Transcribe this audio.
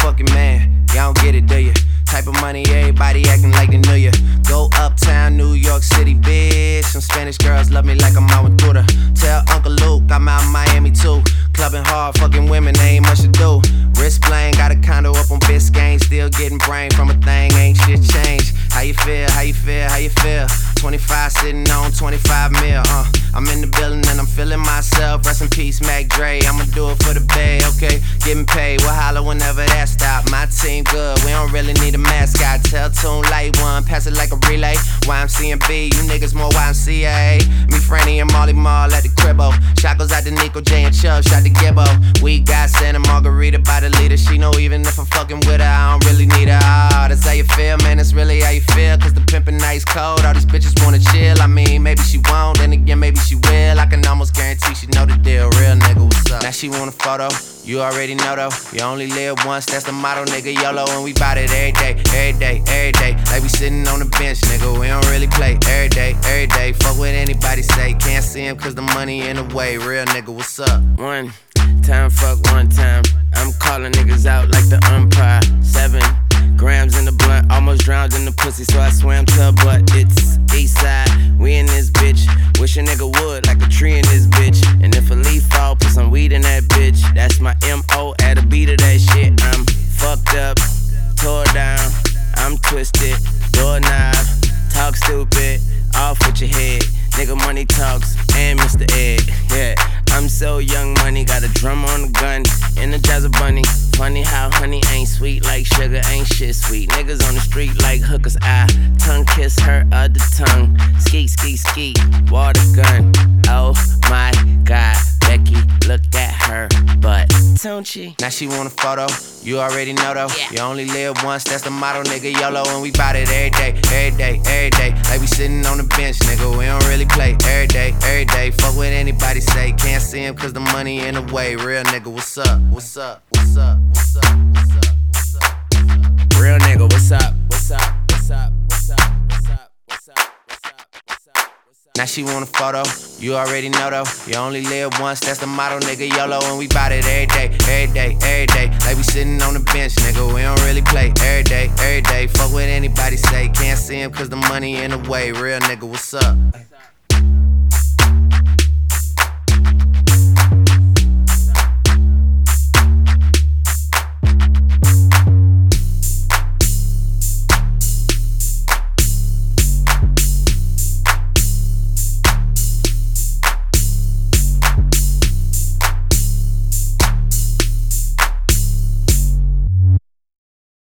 fucking man. Y'all don't get it, do ya? Type of money, everybody acting like they knew ya. Go uptown, New York City, bitch. Some Spanish girls love me like I'm out with Duda. Tell Uncle Luke I'm out in Miami too. Clubbing hard, fucking women, ain't much to do. Wrist playing, got a condo up on Biscayne. Still getting brain from a thing, ain't shit changed. How you feel, how you feel, how you feel? 25 sitting on 25 mil, I'm in the building and I'm feeling myself. Rest in peace, Mac Dre, I'ma do it for the bay, okay? Getting paid, we'll holler whenever that stop. My team good, we don't really need a mascot. Tell Tune Light One, pass it like a relay. YMC and B, you niggas more YMCA. Me, Franny, and Molly Mall at the cribbo. Shot goes out to Nico J and Chubb, shot to Gibbo. We got Santa Margarita by the leader. She know even if I'm fucking with her, I don't really need her. Oh, that's how you feel, man, that's really how you feel. Cause the pimpin' nice cold, all these bitches wanna chill. I mean, maybe she won't, then again, maybe she will. I can almost guarantee she know the deal. Real nigga, what's up? Now she want a photo, you already know though. You only live once, that's the motto, nigga. YOLO, and we bout it every day, every day, every day. Like we sitting on the bench, nigga. We don't really play every day, every day. Fuck what anybody say, can't see him cause the money in the way. Real nigga, what's up? One time, fuck one time. I'm calling niggas out like the umpire. 7 grams in the blunt, almost drowned in the pussy, so I swam to her butt. It's Eastside, we in this bitch. Wish a nigga would, like a tree in this bitch. And if a leaf fall, put some weed in that bitch. That's my M.O. at a beat of that shit. I'm fucked up, tore down, I'm twisted, doorknob, talk stupid, off with your head. Nigga money talks, and Mr. Ed, yeah. I'm so young money, got a drum on the gun, Energizer bunny. Funny how honey ain't sweet like sugar, ain't shit sweet. Niggas on the street like hookers, I tongue kiss her other tongue. Ski, ski, ski, water gun. Oh my God, Becky, look at her butt, don't she? Now she want a photo, you already know though. Yeah. You only live once, that's the motto, nigga. YOLO, and we bout it every day, every day, every day. Like we sitting on the bench, nigga. We don't really play every day, every day. Fuck what anybody say, can't see him cause the money in the way. Real nigga, what's up? What's up? What's up? What's up? What's up? What's up? Real nigga, what's up? What's up? What's up? What's up? What's up? What's up? What's up? What's up? Now she want a photo, you already know though. You only live once, that's the motto, nigga. YOLO, and we bout it every day, every day, every day. Like we sitting on the bench, nigga. We don't really play every day, every day. Fuck what anybody say, can't see him cause the money in the way. Real nigga, what's up?